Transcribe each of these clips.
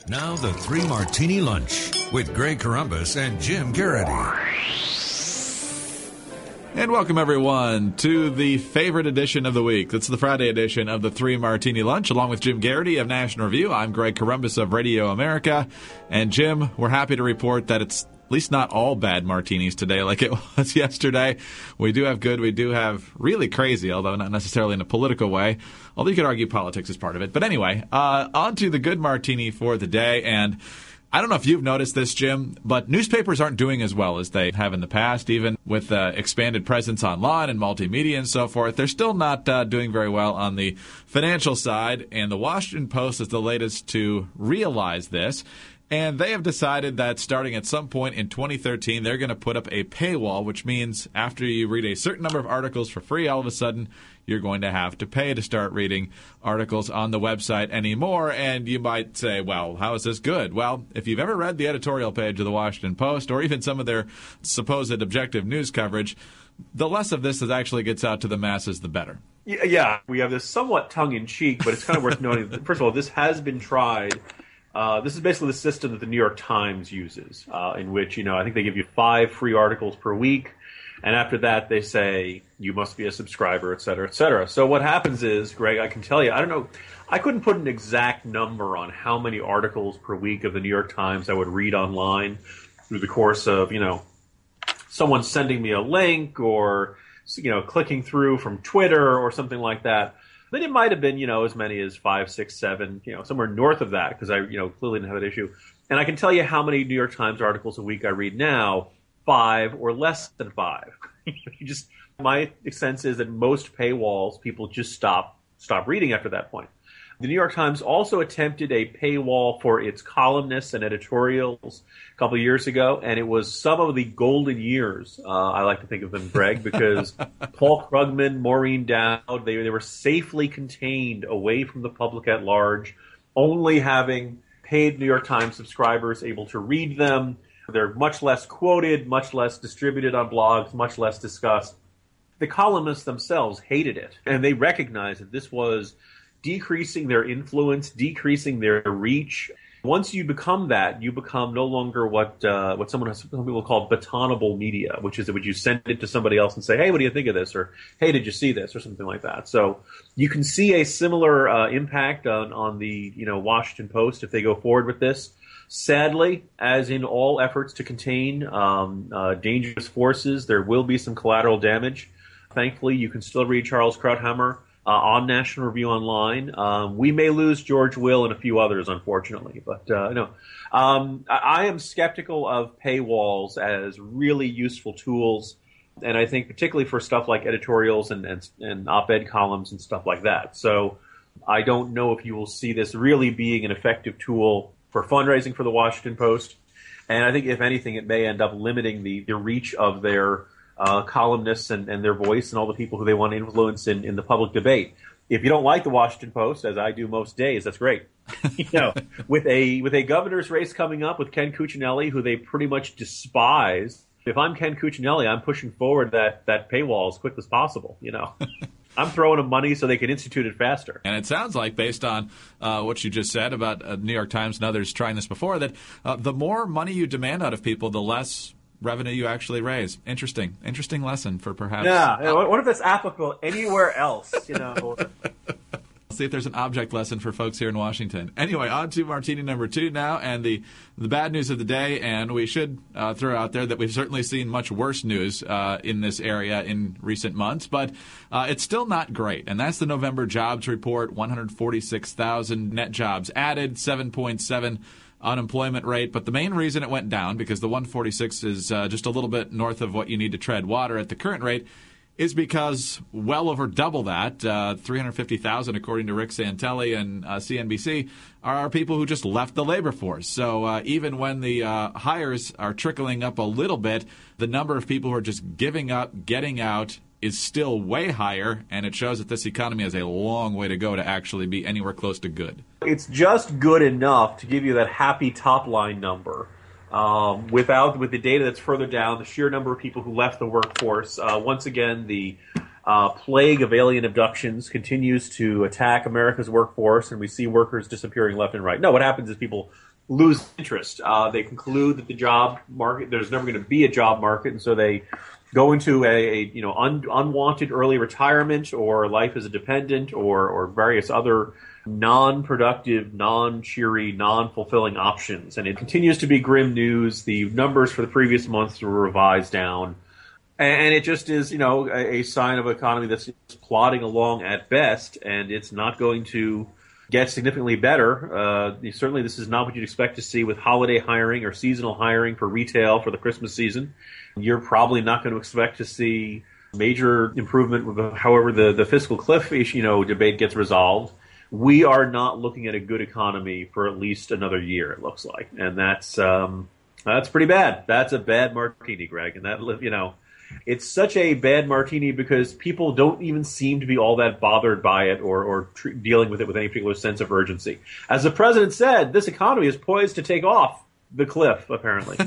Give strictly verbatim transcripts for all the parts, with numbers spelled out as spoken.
Now the Three Martini Lunch with Greg Corombos and Jim Garrity. And welcome, everyone, to the favorite edition of the week. It's the Friday edition of the Three Martini Lunch, along with Jim Garrity of National Review. I'm Greg Corombos of Radio America. And, Jim, we're happy to report that it's at least not all bad martinis today like it was yesterday. We do have good. We do have really crazy, although not necessarily in a political way. Although you could argue politics is part of it. But anyway, uh, on to the good martini for the day. And I don't know if you've noticed this, Jim, but newspapers aren't doing as well as they have in the past, even with uh, expanded presence online and multimedia and so forth. They're still not uh, doing very well on the financial side, and the Washington Post is the latest to realize this. And they have decided that starting at some point in twenty thirteen, they're going to put up a paywall, which means after you read a certain number of articles for free, all of a sudden you're going to have to pay to start reading articles on the website anymore. And you might say, well, how is this good? Well, if you've ever read the editorial page of the Washington Post or even some of their supposed objective news coverage, the less of this that actually gets out to the masses, the better. Yeah, we have this somewhat tongue-in-cheek, but it's kind of worth noting that, first of all, this has been tried. Uh, this is basically the system that the New York Times uses, uh, in which, you know, I think they give you five free articles per week, and after that they say you must be a subscriber, et cetera, et cetera. So what happens is, Greg, I can tell you, I don't know, I couldn't put an exact number on how many articles per week of the New York Times I would read online through the course of, you know, someone sending me a link or, you know, clicking through from Twitter or something like that. But it might have been, you know, as many as five, six, seven, you know, somewhere north of that, because I, you know, clearly didn't have that issue. And I can tell you how many New York Times articles a week I read now, five or less than five. you just, my sense is that most paywalls, people just stop, stop reading after that point. The New York Times also attempted a paywall for its columnists and editorials a couple of years ago, and it was some of the golden years, uh, I like to think of them, Greg, because Paul Krugman, Maureen Dowd, they, they were safely contained away from the public at large, only having paid New York Times subscribers able to read them. They're much less quoted, much less distributed on blogs, much less discussed. The columnists themselves hated it, and they recognized that this was decreasing their influence, decreasing their reach. Once you become that, you become no longer what uh, what someone has, some people call batonable media, which is that you send it to somebody else and say, hey, what do you think of this? Or, hey, did you see this? Or something like that. So you can see a similar uh, impact on, on the you know Washington Post if they go forward with this. Sadly, as in all efforts to contain um, uh, dangerous forces, there will be some collateral damage. Thankfully, you can still read Charles Krauthammer Uh, on National Review Online. Um, we may lose George Will and a few others, unfortunately. But uh, no, um, I, I am skeptical of paywalls as really useful tools, and I think particularly for stuff like editorials and, and, and op-ed columns and stuff like that. So I don't know if you will see this really being an effective tool for fundraising for the Washington Post. And I think, if anything, it may end up limiting the, the reach of their Uh, columnists and, and their voice and all the people who they want to influence in, in the public debate. If you don't like the Washington Post, as I do most days, that's great. you know, with a with a governor's race coming up with Ken Cuccinelli, who they pretty much despise, if I'm Ken Cuccinelli, I'm pushing forward that, that paywall as quick as possible, you know. I'm throwing them money so they can institute it faster. And it sounds like, based on uh, what you just said about uh, New York Times and others trying this before, that uh, the more money you demand out of people, the less revenue you actually raise. Interesting. Interesting lesson for perhaps... Yeah. yeah what if it's applicable anywhere else, you know? See if there's an object lesson for folks here in Washington. Anyway, on to martini number two now, and the, the bad news of the day, and we should uh, throw out there that we've certainly seen much worse news uh, in this area in recent months, but uh, it's still not great, and that's the November jobs report. one hundred forty-six thousand net jobs added, seven point seven unemployment rate, but the main reason it went down, because the one forty-six is uh, just a little bit north of what you need to tread water at the current rate, is because well over double that, uh, three hundred fifty thousand, according to Rick Santelli and uh, C N B C, are people who just left the labor force. So uh, even when the uh, hires are trickling up a little bit, the number of people who are just giving up, getting out, is still way higher, and it shows that this economy has a long way to go to actually be anywhere close to good. It's just good enough to give you that happy top-line number. Um, without with the data that's further down, the sheer number of people who left the workforce, uh, once again, the uh, plague of alien abductions continues to attack America's workforce, and we see workers disappearing left and right. No, what happens is people lose interest. Uh, they conclude that the job market, there's never going to be a job market, and so they go into a, a you know un, unwanted early retirement or life as a dependent or or various other non-productive, non-cheery, non-fulfilling options. And it continues to be grim news. The numbers for the previous months were revised down. And it just is, you know, a, a sign of an economy that's plodding along at best, and it's not going to get significantly better. Uh, certainly this is not what you'd expect to see with holiday hiring or seasonal hiring for retail for the Christmas season. You're probably not going to expect to see major improvement with, however, the, the fiscal cliff, you know, debate gets resolved. We are not looking at a good economy for at least another year, it looks like. And that's, um, that's pretty bad. That's a bad martini, Greg. And that, you know, it's such a bad martini because people don't even seem to be all that bothered by it or, or tr- dealing with it with any particular sense of urgency. As the president said, this economy is poised to take off the cliff, apparently.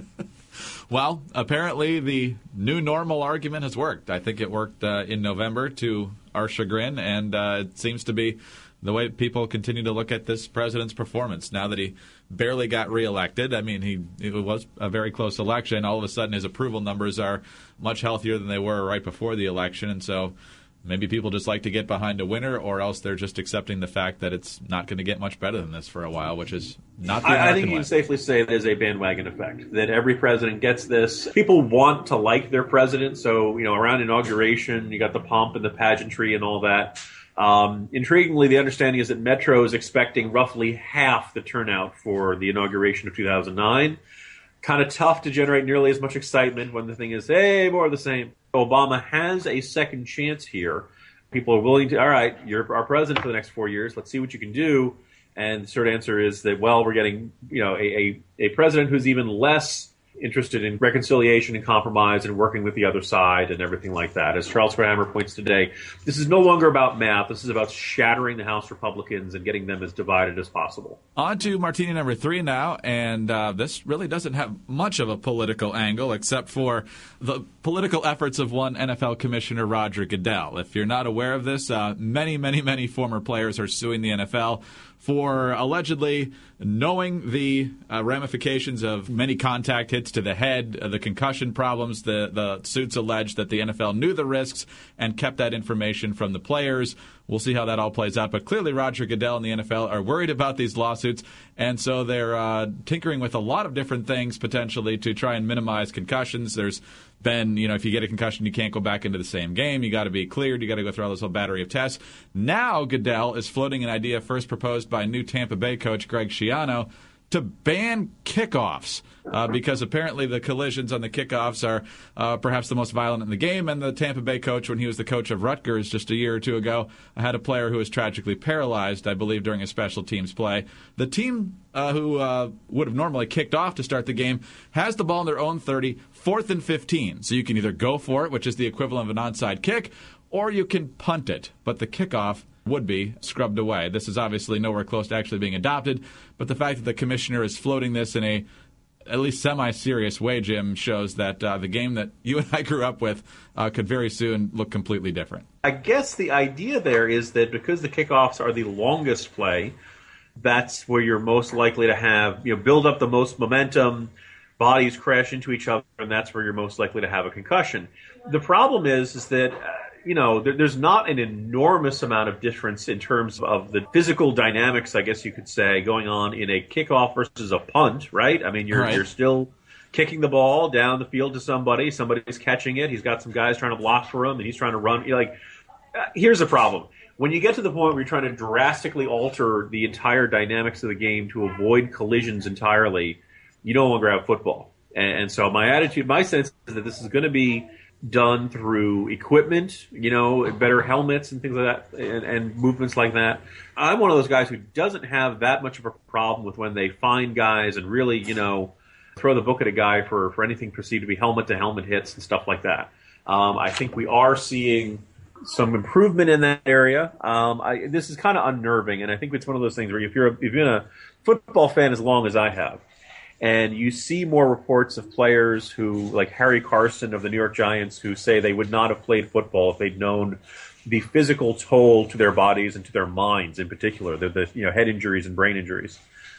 Well, apparently the new normal argument has worked. I think it worked uh, in November to our chagrin, and uh, it seems to be the way people continue to look at this president's performance now that he barely got reelected. I mean, he it was a very close election. All of a sudden, his approval numbers are much healthier than they were right before the election, and so maybe people just like to get behind a winner, or else they're just accepting the fact that it's not going to get much better than this for a while, which is not the American I, I think you way. can safely say there's a bandwagon effect, that every president gets this. People want to like their president, so, you know, around inauguration, you got the pomp and the pageantry and all that. Um, intriguingly, the understanding is that Metro is expecting roughly half the turnout for the inauguration of two thousand nine. Kind of tough to generate nearly as much excitement when the thing is, hey, more of the same. Obama has a second chance here. People are willing to, all right, you're our president for the next four years. Let's see what you can do. And the short answer is that, well, we're getting, you know, a, a, a president who's even less interested in reconciliation and compromise and working with the other side and everything like that. As Charles Kramer points today, this is no longer about math. This is about shattering the House Republicans and getting them as divided as possible. On to martini number three now, and uh, this really doesn't have much of a political angle except for the political efforts of one N F L commissioner, Roger Goodell. If you're not aware of this, uh, many, many, many former players are suing the N F L for allegedly knowing the uh, ramifications of many contact hits to the head, uh, the concussion problems. The, the suits allege that the N F L knew the risks and kept that information from the players. We'll see how that all plays out. But clearly Roger Goodell and the N F L are worried about these lawsuits, and so they're uh, tinkering with a lot of different things potentially to try and minimize concussions. There's been, you know, if you get a concussion, you can't go back into the same game. You got to be cleared. You got to go through all this whole battery of tests. Now Goodell is floating an idea first proposed by new Tampa Bay coach Greg Schiano to ban kickoffs uh, because apparently the collisions on the kickoffs are uh, perhaps the most violent in the game. And the Tampa Bay coach, when he was the coach of Rutgers just a year or two ago, had a player who was tragically paralyzed, I believe, during a special teams play. The team uh, who uh, would have normally kicked off to start the game has the ball in their own thirty, fourth and fifteen. So you can either go for it, which is the equivalent of an onside kick, or you can punt it. But the kickoff would be scrubbed away. This is obviously nowhere close to actually being adopted, but the fact that the commissioner is floating this in a at least semi-serious way, Jim, shows that uh, the game that you and I grew up with uh, could very soon look completely different. I guess the idea there is that because the kickoffs are the longest play, that's where you're most likely to have, you know, build up the most momentum, bodies crash into each other, and that's where you're most likely to have a concussion. The problem is, is that, uh, you know, there, there's not an enormous amount of difference in terms of the physical dynamics, I guess you could say, going on in a kickoff versus a punt, right? I mean, you're Right. you're still kicking the ball down the field to somebody. Somebody's catching it. He's got some guys trying to block for him, and he's trying to run. You're like, uh, here's the problem. When you get to the point where you're trying to drastically alter the entire dynamics of the game to avoid collisions entirely, you no longer have football. And, and so my attitude, my sense is that this is going to be done through equipment, you know, better helmets and things like that, and, and movements like that. I'm one of those guys who doesn't have that much of a problem with when they find guys and really, you know, throw the book at a guy for, for anything perceived to be helmet-to-helmet hits and stuff like that. Um, I think we are seeing some improvement in that area. Um, I, this is kind of unnerving, and I think it's one of those things where if you're, a, if you've been a football fan as long as I have, and you see more reports of players who, like Harry Carson of the New York Giants, who say they would not have played football if they'd known the physical toll to their bodies and to their minds in particular, the, the you know head injuries and brain injuries.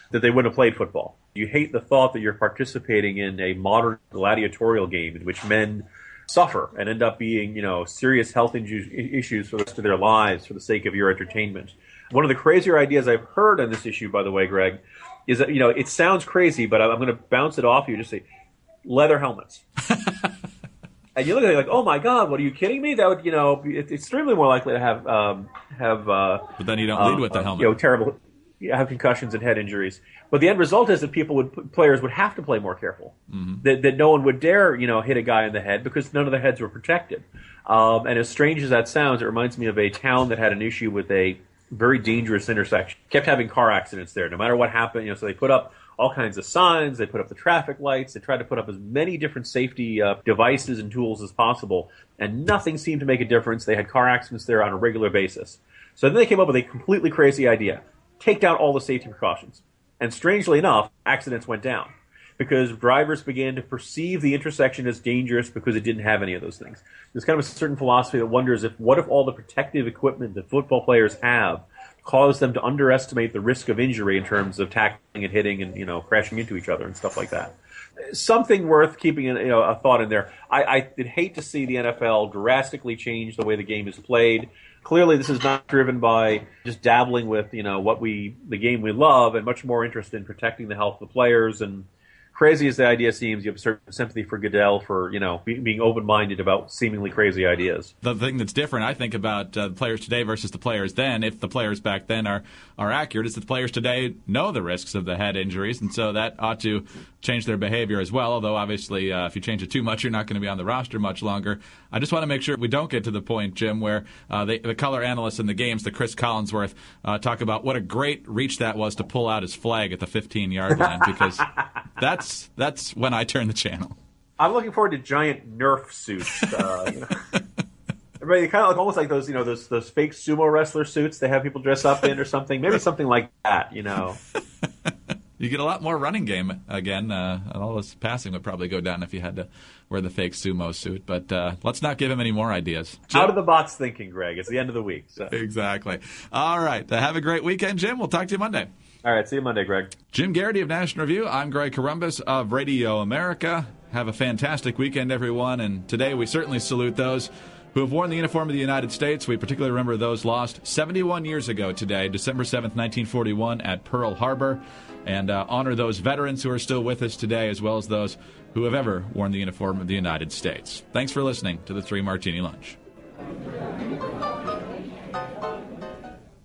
that they wouldn't have played football. You hate the thought that you're participating in a modern gladiatorial game in which men suffer and end up being, you know, serious health inju- issues for the rest of their lives for the sake of your entertainment. One of the crazier ideas I've heard on this issue, by the way, Greg, is that, you know, it sounds crazy, but I'm going to bounce it off you. Just say leather helmets. And you look at it like, oh my God, what are you kidding me? That would, you know, be extremely more likely to have um, have. Uh, but then you don't uh, lead with the helmet. You know, terrible, have concussions and head injuries. But the end result is that people would, players would have to play more careful. Mm-hmm. That that no one would dare, you know, hit a guy in the head because none of the heads were protected. Um, and as strange as that sounds, it reminds me of a town that had an issue with a very dangerous intersection. Kept having car accidents there, no matter what happened. You know, so they put up all kinds of signs. They put up the traffic lights. They tried to put up as many different safety uh, devices and tools as possible, and nothing seemed to make a difference. They had car accidents there on a regular basis. So then they came up with a completely crazy idea: take down all the safety precautions. And strangely enough, accidents went down because drivers began to perceive the intersection as dangerous because it didn't have any of those things. There's kind of a certain philosophy that wonders if what if all the protective equipment that football players have cause them to underestimate the risk of injury in terms of tackling and hitting and, you know, crashing into each other and stuff like that. Something worth keeping in, you know, a thought in there. I, I would hate to see the N F L drastically change the way the game is played. Clearly, this is not driven by just dabbling with, you know, what we the game we love, and much more interest in protecting the health of the players. And crazy as the idea seems, you have a certain sympathy for Goodell for, you know, be, being open-minded about seemingly crazy ideas. The thing that's different, I think, about uh, the players today versus the players then, if the players back then are, are accurate, is that the players today know the risks of the head injuries, and so that ought to change their behavior as well, although obviously uh, if you change it too much, you're not going to be on the roster much longer. I just want to make sure we don't get to the point, Jim, where uh, they, the color analysts in the games, the Chris Collinsworth, uh, talk about what a great reach that was to pull out his flag at the fifteen-yard line, because that's that's when I turn the channel. I'm looking forward to giant Nerf suits. Uh, you know. Everybody kind of like almost like those, you know, those those fake sumo wrestler suits they have people dress up in or something. Maybe something like that, you know. You get a lot more running game again, uh, and all this passing would probably go down if you had to wear the fake sumo suit. But uh, let's not give him any more ideas. Jim? Out of the box thinking, Greg. It's the end of the week. So. Exactly. All right. Uh, have a great weekend, Jim. We'll talk to you Monday. All right. See you Monday, Greg. Jim Garrity of National Review. I'm Greg Corombos of Radio America. Have a fantastic weekend, everyone. And today we certainly salute those who have worn the uniform of the United States. We particularly remember those lost seventy-one years ago today, December seventh, nineteen forty-one, at Pearl Harbor, and uh, honor those veterans who are still with us today, as well as those who have ever worn the uniform of the United States. Thanks for listening to the Three Martini Lunch.